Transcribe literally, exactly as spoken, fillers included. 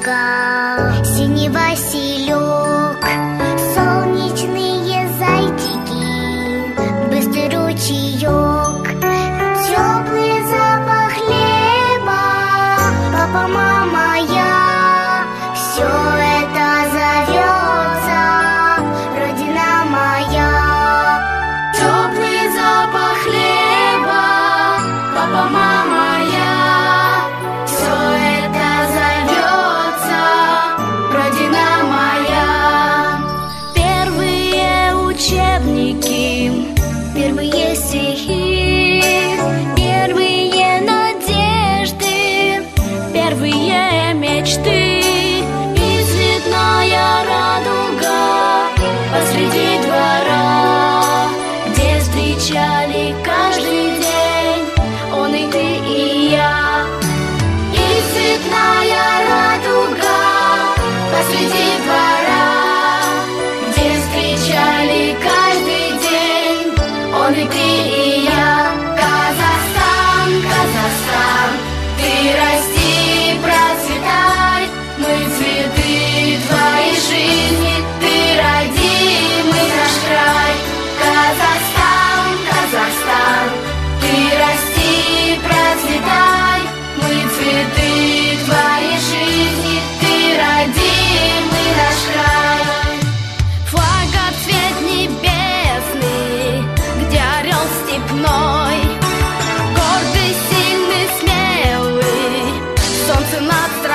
радуга, синий василек, солнечные зайчики, быстрый ручеек, теплый запах хлеба. Папа, мама, я, все это зовется родина моя. Теплый запах хлеба, папа, мама, я, все это зовется родина моя. Первые учебники, первые стихи, первые надежды, первые мечты. И цветная радуга посреди двора, где встречали каждый день он и ты и я. И цветная радуга посреди двора, где встречали каждый день он и ты и я. Казахстан, Казахстан, ты расти, процветай, мы цветы твоей жизни, ты родимый наш край. Казахстан, Казахстан, ты расти, процветай, мы цветы твоей жизни, ты родимый наш край. Флага цвет небесный, где орел степной, гордый, сильный, смелый, солнце над